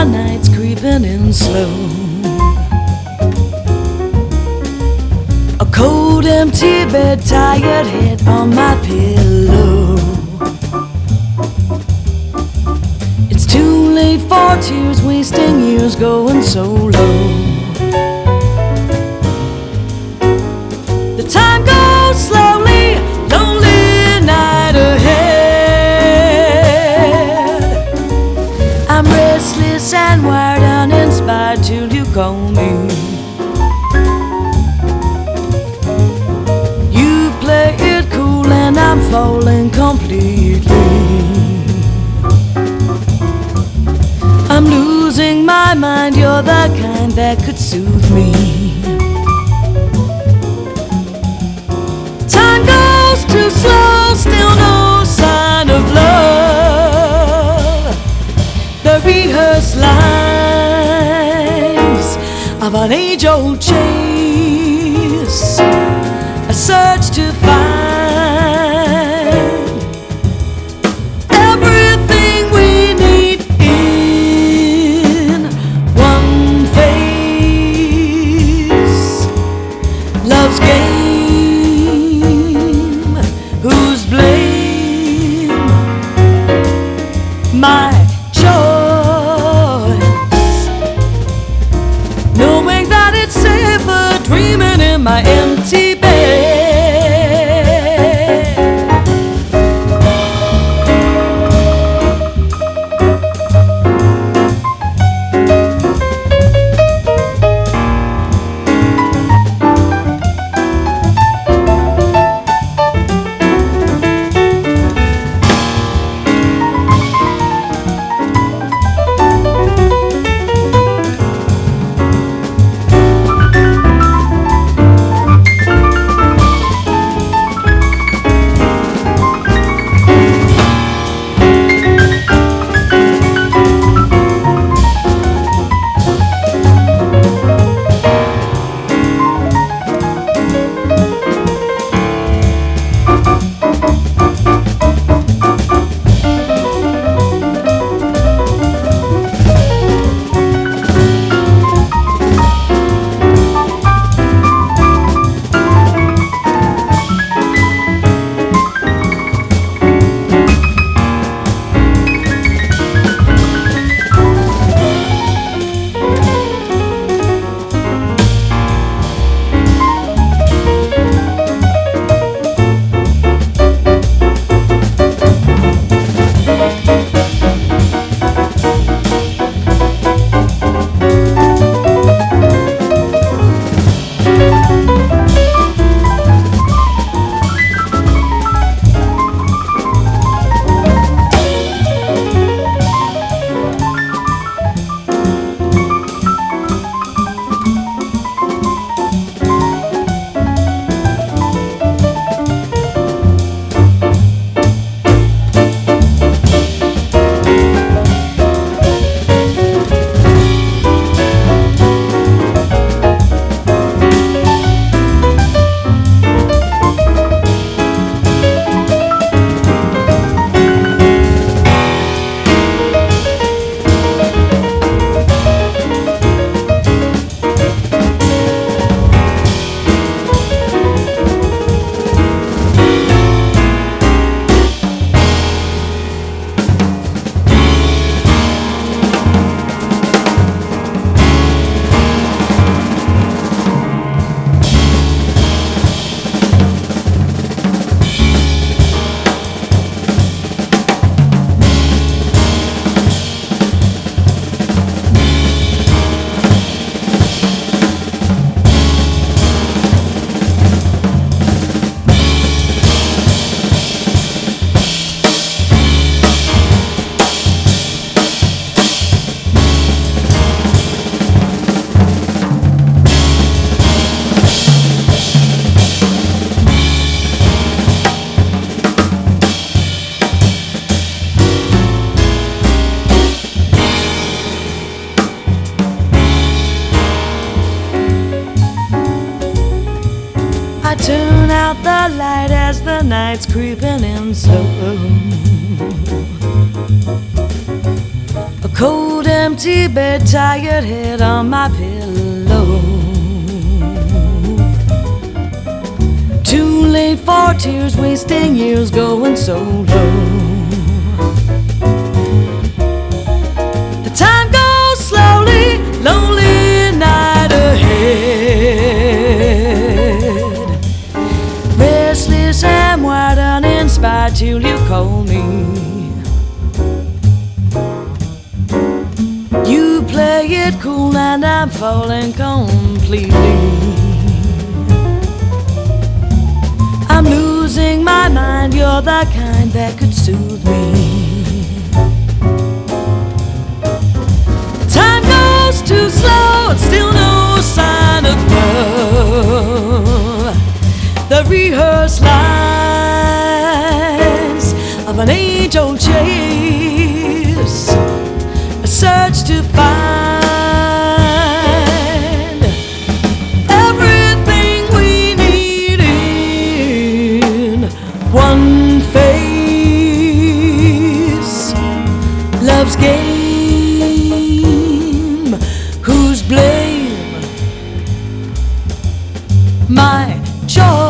the night's creeping in slow. A cold, empty bed, tired head on my pillow. It's too late for tears, wasting years going so low. The time goes slowly, lonely night ahead. I'm restless and wired, uninspired till you call me. You play it cool and I'm falling completely. I'm losing my mind, you're the kind that could soothe me. Time goes too slow, still no sign of love. The rehearsed lines of an age-old chase, a search to find everything we need in one face. Love's game, whose blame? My choice. Knowing that it's safer dreaming in my empty bed. Turn out the light as the night's creeping in slow. A Cold, empty bed, tired head on my pillow. Too late for tears, wasting years, going so low. The time goes slowly, lonely night ahead. Restless and wide uninspired till you call me. You play it cool and I'm falling completely. I'm losing my mind, you're the kind that could soothe me. The time goes too slow and still no sign of love. The rehearsed lines of an age-old chase, a search to find everything we need in one face. Love's game, whose blame? My choice.